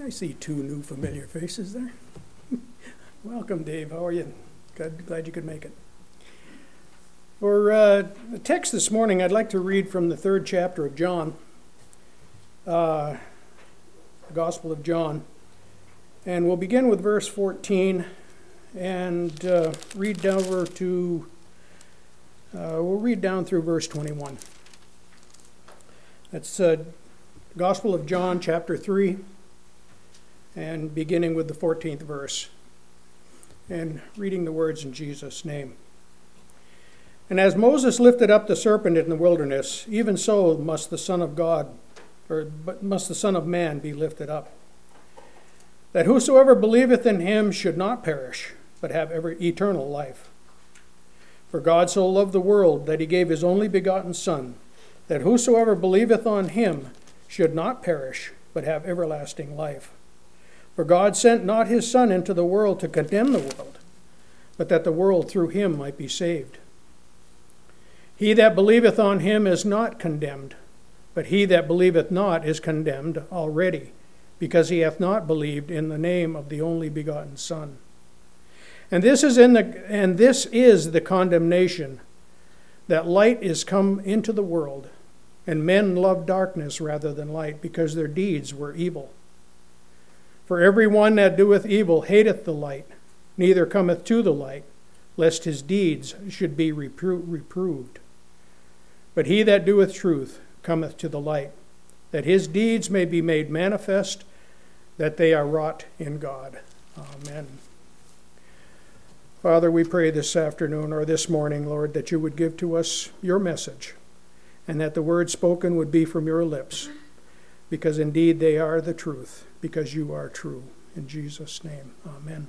I see two new familiar faces there. Welcome, Dave. How are you? Glad you could make it. For the text this morning, I'd like to read from the 3rd chapter of John, the Gospel of John. And we'll begin with verse 14 and read down through verse 21. That's Gospel of John, chapter 3, and beginning with the 14th verse, and reading the words in Jesus' name. And as Moses lifted up the serpent in the wilderness, even so must the Son of Man be lifted up, that whosoever believeth in him should not perish, but have eternal life. For God so loved the world that he gave his only begotten Son, that whosoever believeth on him should not perish, but have everlasting life. For God sent not his Son into the world to condemn the world, but that the world through him might be saved. He that believeth on him is not condemned, but he that believeth not is condemned already, because he hath not believed in the name of the only begotten Son. And this is the condemnation, that light is come into the world, and men love darkness rather than light, because their deeds were evil. For every one that doeth evil hateth the light, neither cometh to the light, lest his deeds should be reproved. But he that doeth truth cometh to the light, that his deeds may be made manifest, that they are wrought in God. Amen. Father, we pray this afternoon or this morning, Lord, that you would give to us your message, and that the words spoken would be from your lips, because indeed they are the truth, because you are true. In Jesus' name, amen.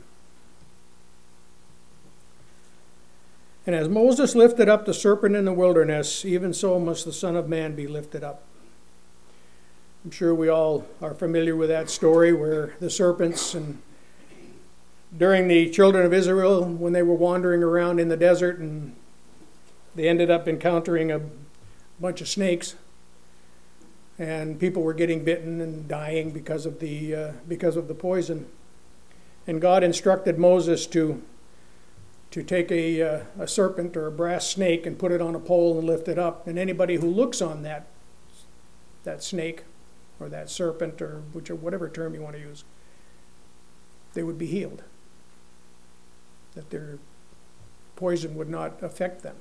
And as Moses lifted up the serpent in the wilderness, even so must the Son of Man be lifted up. I'm sure we all are familiar with that story where the serpents, and during the children of Israel, when they were wandering around in the desert, and they ended up encountering a bunch of snakes, and people were getting bitten and dying because of the poison. And God instructed Moses to take a serpent or a brass snake and put it on a pole and lift it up. And anybody who looks on that snake or that serpent, or whatever term you want to use, they would be healed. That their poison would not affect them.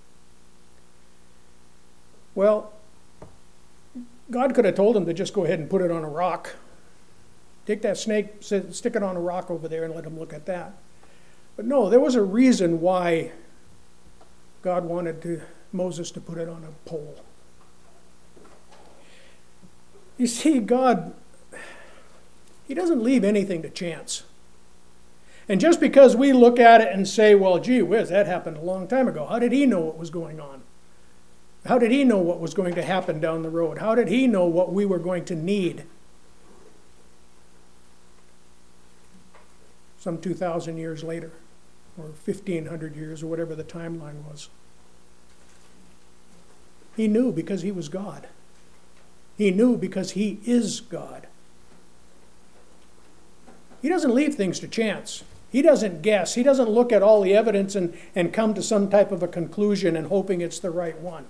Well, God could have told him to just go ahead and put it on a rock. Take that snake, stick it on a rock over there, and let him look at that. But no, there was a reason why God wanted Moses to put it on a pole. You see, God, he doesn't leave anything to chance. And just because we look at it and say, well, gee whiz, that happened a long time ago. How did he know what was going on? How did he know what was going to happen down the road? How did he know what we were going to need some 2,000 years later, or 1,500 years, or whatever the timeline was? He knew because he was God. He knew because he is God. He doesn't leave things to chance. He doesn't guess. He doesn't look at all the evidence and come to some type of a conclusion and hoping it's the right one.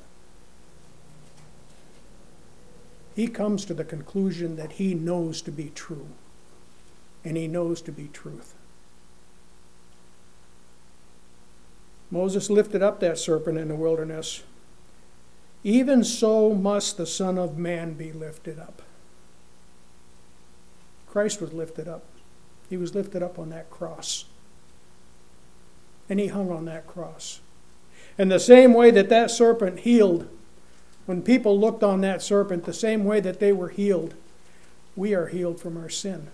He comes to the conclusion that he knows to be true, and he knows to be truth. Moses lifted up that serpent in the wilderness. Even so must the Son of Man be lifted up. Christ was lifted up. He was lifted up on that cross. And he hung on that cross. And the same way that serpent healed, when people looked on that serpent, the same way that they were healed, we are healed from our sin.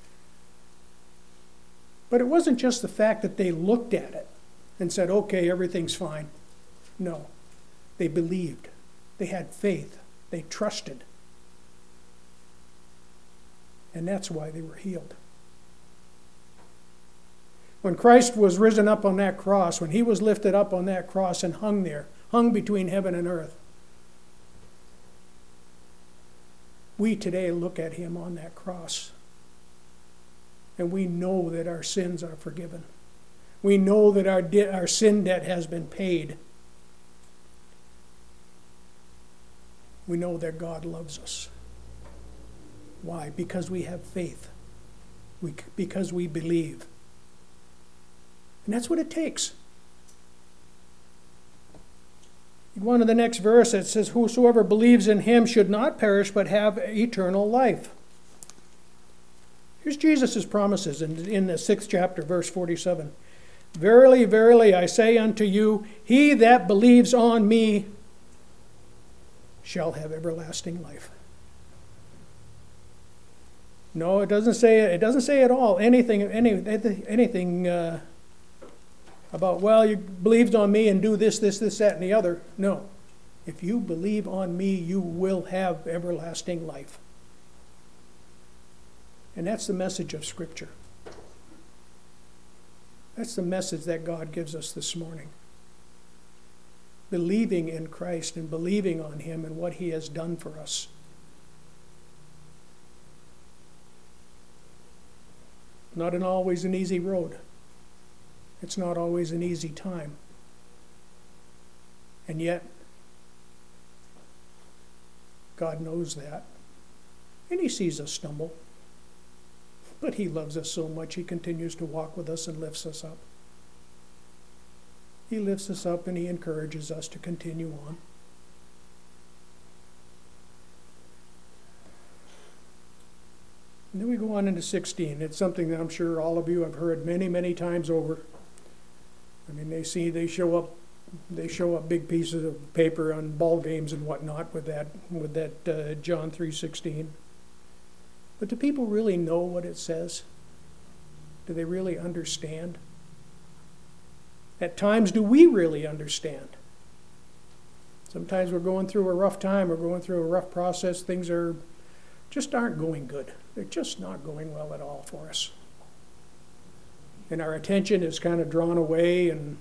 But it wasn't just the fact that they looked at it and said, okay, everything's fine. No, they believed. They had faith. They trusted. And that's why they were healed. When Christ was risen up on that cross, when he was lifted up on that cross and hung there, hung between heaven and earth, we today look at him on that cross And we know that our sins are forgiven. We know that our sin debt has been paid. We know that God loves us. Why? Because we have faith. Because we believe. And that's what it takes. You go on to the next verse, it says, whosoever believes in him should not perish, but have eternal life. Here's Jesus' promises in the 6th chapter, verse 47. Verily, verily, I say unto you, he that believes on me shall have everlasting life. No, it doesn't say at all anything about, well, you believed on me and do this, that, and the other. No. If you believe on me, you will have everlasting life. And that's the message of Scripture. That's the message that God gives us this morning. Believing in Christ and believing on him and what he has done for us. Not always an easy road. It's not always an easy time. And yet, God knows that. And he sees us stumble. But he loves us so much, he continues to walk with us and lifts us up. He lifts us up and he encourages us to continue on. And then we go on into 16. It's something that I'm sure all of you have heard many, many times over. I mean, they show up big pieces of paper on ball games and whatnot with that John 3:16. But do people really know what it says? Do they really understand? At times, do we really understand? Sometimes we're going through a rough time, we're going through a rough process, things just aren't going good. They're just not going well at all for us. And our attention is kind of drawn away, and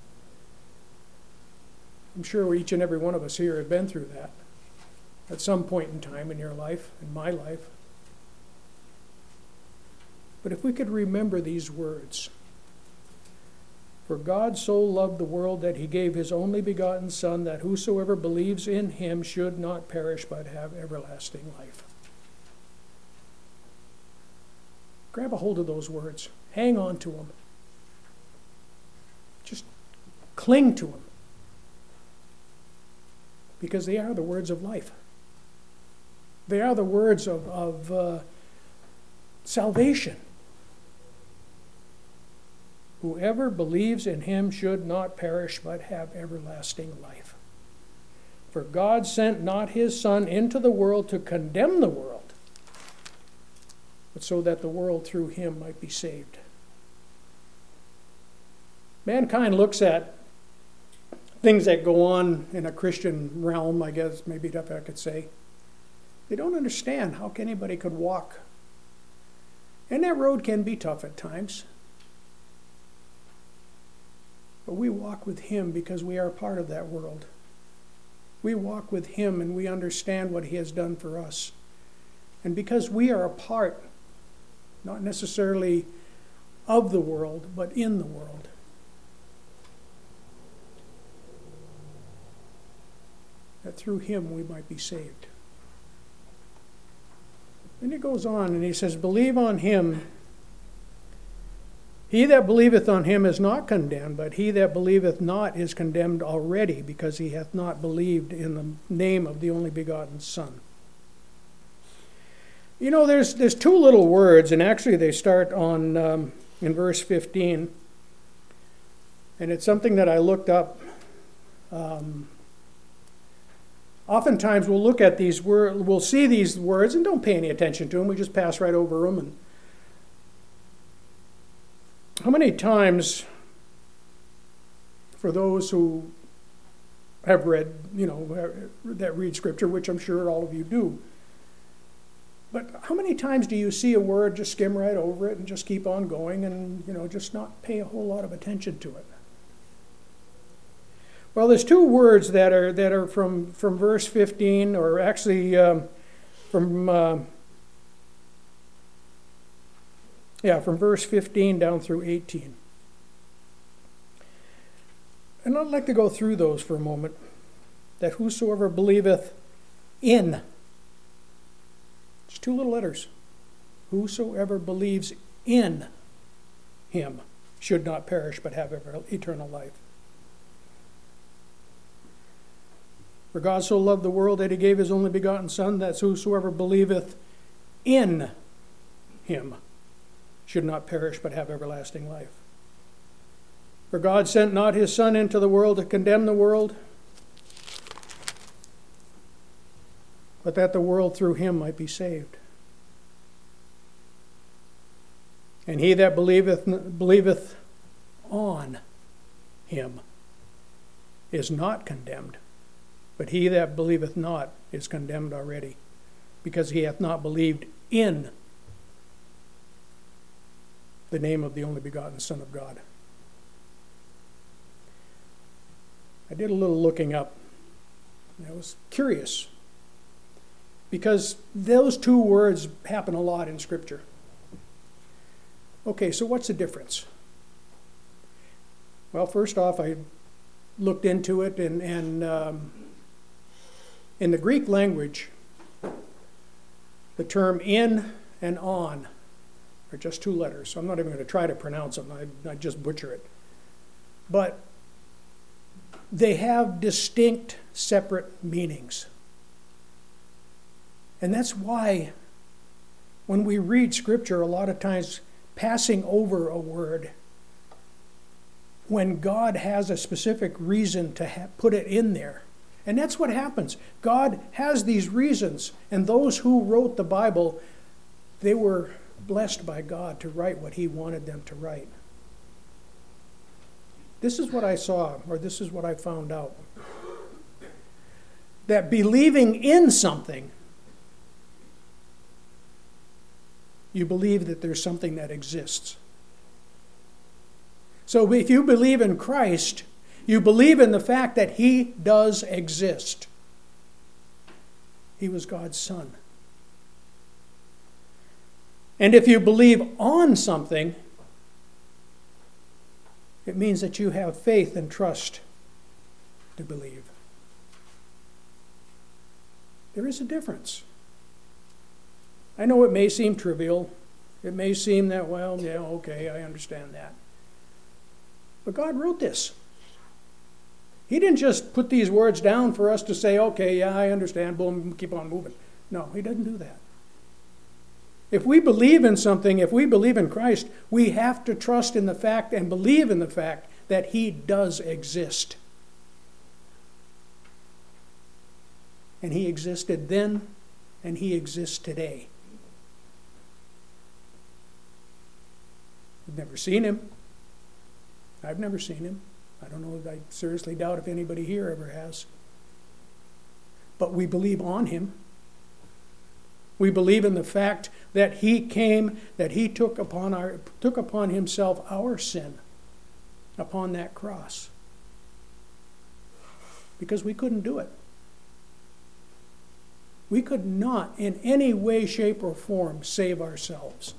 I'm sure each and every one of us here have been through that at some point in time in your life, in my life. But if we could remember these words, for God so loved the world that he gave his only begotten Son, that whosoever believes in him should not perish but have everlasting life. Grab a hold of those words. Hang on to them. Just cling to them. Because they are the words of life. They are the words of salvation. Whoever believes in him should not perish but have everlasting life. For God sent not his Son into the world to condemn the world, but so that the world through him might be saved. Mankind looks at things that go on in a Christian realm, I guess, maybe if I could say. They don't understand how anybody could walk. And that road can be tough at times. But we walk with him because we are part of that world. We walk with him and we understand what he has done for us. And because we are a part, not necessarily of the world, but in the world. That through him we might be saved. And he goes on and he says, believe on him. He that believeth on him is not condemned, but he that believeth not is condemned already, because he hath not believed in the name of the only begotten Son. You know, there's two little words, and actually they start on in verse 15. And it's something that I looked up. Oftentimes we'll look at these words, we'll see these words and don't pay any attention to them. We just pass right over them. And how many times, for those who have read, that read Scripture, which I'm sure all of you do, but how many times do you see a word, just skim right over it and just keep on going and, just not pay a whole lot of attention to it? Well, there's two words that are from verse 15, or actually from Yeah, from verse 15 down through 18. And I'd like to go through those for a moment. That whosoever believeth in, it's 2 little letters, whosoever believes in him should not perish but have eternal life. For God so loved the world that he gave his only begotten Son, that whosoever believeth in him should not perish but have everlasting life. For God sent not his Son into the world to condemn the world, but that the world through him might be saved. And he that believeth on him is not condemned, but he that believeth not is condemned already, because he hath not believed in the name of the only begotten Son of God. I did a little looking up. I was curious, because those 2 words happen a lot in Scripture. Okay, so what's the difference? Well, first off, I looked into it, and in the Greek language, the term in and on are just 2 letters. So I'm not even going to try to pronounce them. I just butcher it. But they have distinct, separate meanings. And that's why when we read Scripture, a lot of times passing over a word, when God has a specific reason to put it in there. And that's what happens. God has these reasons, and those who wrote the Bible, they were blessed by God to write what he wanted them to write. This is what I saw, or this is what I found out. That believing in something, you believe that there's something that exists. So if you believe in Christ, you believe in the fact that he does exist. He was God's Son. And if you believe on something, it means that you have faith and trust to believe. There is a difference. I know it may seem trivial. It may seem that, well, yeah, okay, I understand that. But God wrote this. He didn't just put these words down for us to say, okay, yeah, I understand, boom, keep on moving. No, he doesn't do that. If we believe in something, if we believe in Christ, we have to trust in the fact and believe in the fact that he does exist. And he existed then, and he exists today. We've never seen him. I've never seen him. I don't know, I seriously doubt if anybody here ever has. But we believe on him. We believe in the fact that he came, that he took upon himself our sin upon that cross. Because we couldn't do it. We could not in any way, shape, or form save ourselves.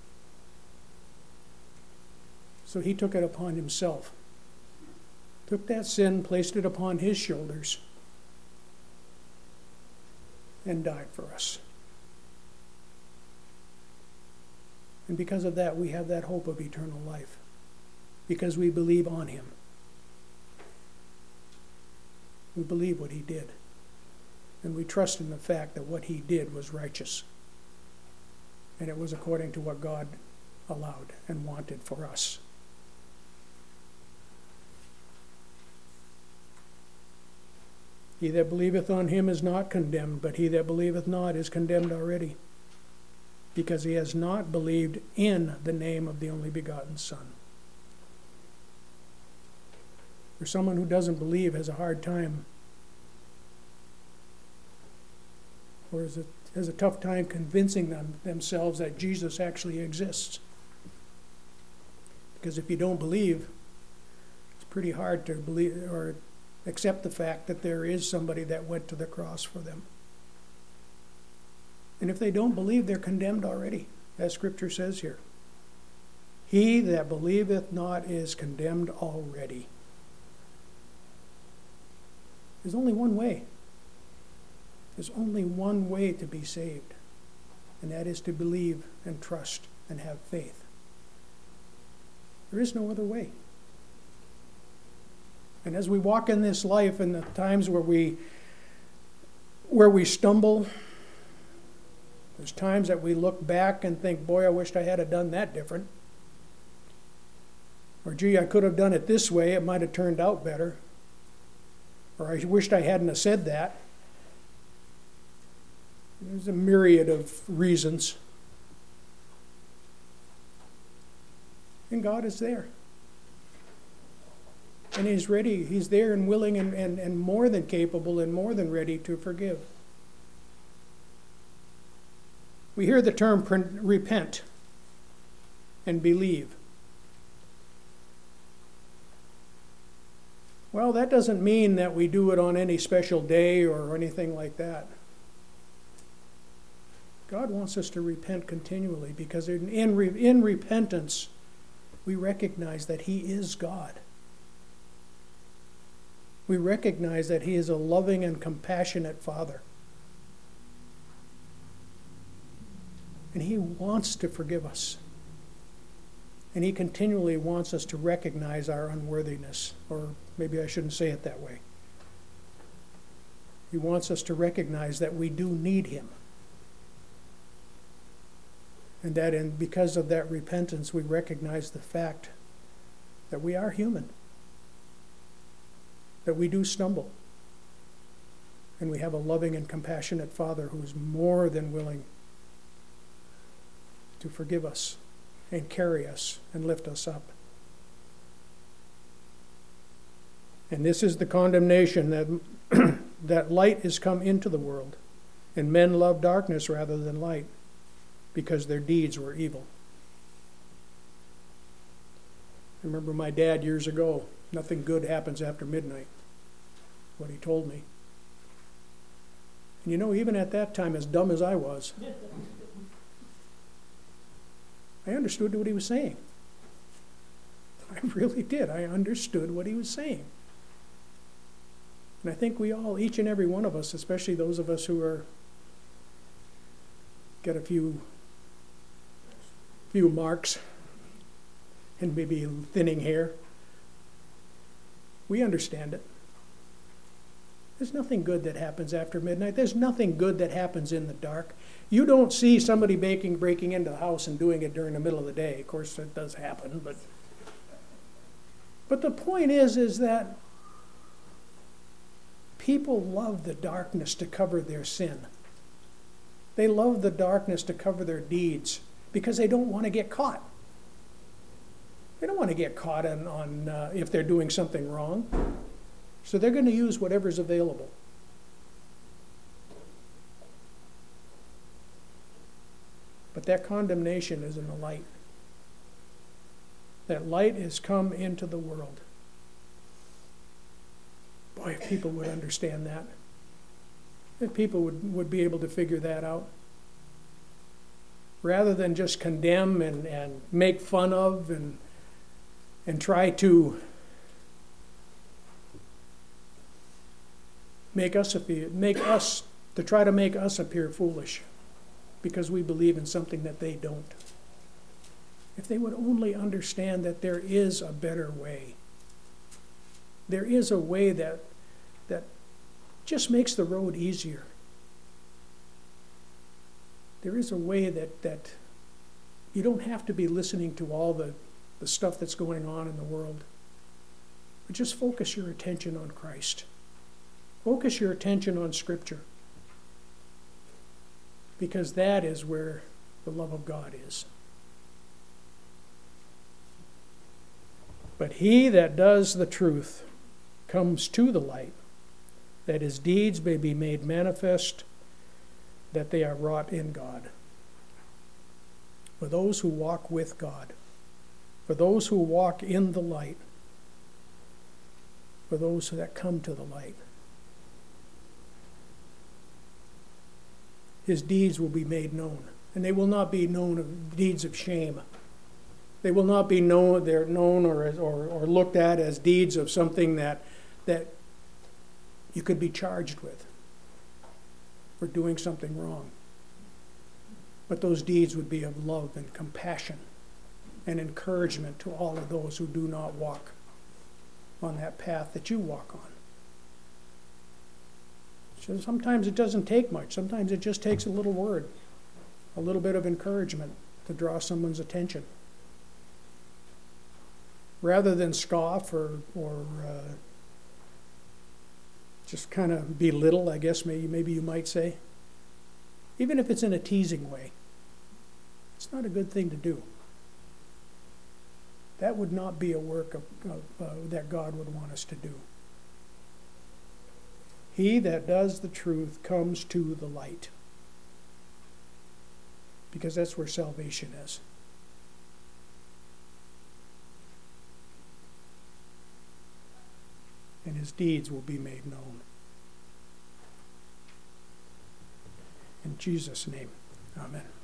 So he took it upon himself. Took that sin, placed it upon his shoulders, and died for us. And because of that, we have that hope of eternal life. Because we believe on him. We believe what he did. And we trust in the fact that what he did was righteous. And it was according to what God allowed and wanted for us. He that believeth on him is not condemned, but he that believeth not is condemned already, because he has not believed in the name of the only begotten Son. For someone who doesn't believe has a hard time, or has a tough time convincing themselves that Jesus actually exists. Because if you don't believe, it's pretty hard to believe or accept the fact that there is somebody that went to the cross for them. And if they don't believe, they're condemned already, as Scripture says here. He that believeth not is condemned already. There's only one way. There's only one way to be saved, and that is to believe and trust and have faith. There is no other way. And as we walk in this life, in the times where we stumble, there's times that we look back and think, boy, I wished I had done that different. Or, gee, I could have done it this way, it might have turned out better. Or I wished I hadn't have said that. There's a myriad of reasons. And God is there. And He's ready. He's there and willing and more than capable and more than ready to forgive. We hear the term repent and believe. Well, that doesn't mean that we do it on any special day or anything like that. God wants us to repent continually because in repentance, we recognize that He is God. We recognize that He is a loving and compassionate Father. And He wants to forgive us. And He continually wants us to recognize our unworthiness. Or maybe I shouldn't say it that way. He wants us to recognize that we do need Him. And that because of that repentance, we recognize the fact that we are human. That we do stumble. And we have a loving and compassionate Father who is more than willing to forgive us and carry us and lift us up. And this is the condemnation that that light is come into the world, and men love darkness rather than light, because their deeds were evil. I remember my dad years ago, nothing good happens after midnight, what he told me. And you know, even at that time, as dumb as I was, I understood what he was saying. I really did. I understood what he was saying. And I think we all, each and every one of us, especially those of us who got a few marks and maybe thinning hair, we understand it. There's nothing good that happens after midnight. There's nothing good that happens in the dark. You don't see somebody breaking into the house and doing it during the middle of the day. Of course, that does happen, but the point is that people love the darkness to cover their sin. They love the darkness to cover their deeds because they don't want to get caught. They don't want to get caught on if they're doing something wrong. So they're going to use whatever's available. But that condemnation is in the light. That light has come into the world. Boy, if people would understand that. If people would be able to figure that out. Rather than just condemn and make fun of and try to try to make us appear foolish because we believe in something that they don't. If they would only understand that there is a better way. There is a way that just makes the road easier. There is a way that you don't have to be listening to all the stuff that's going on in the world. But just focus your attention on Christ. Focus your attention on Scripture. Because that is where the love of God is. But he that does the truth comes to the light, that his deeds may be made manifest, that they are wrought in God. For those who walk with God, for those who walk in the light, for those that come to the light, his deeds will be made known. And they will not be known of deeds of shame. They will not be known. They're known or looked at as deeds of something that you could be charged with for doing something wrong. But those deeds would be of love and compassion and encouragement to all of those who do not walk on that path that you walk on. So sometimes it doesn't take much. Sometimes it just takes a little word, a little bit of encouragement to draw someone's attention. Rather than scoff or just kind of belittle, I guess maybe you might say, even if it's in a teasing way, it's not a good thing to do. That would not be a work that God would want us to do. He that does the truth comes to the light, because that's where salvation is. And his deeds will be made known. In Jesus' name, amen.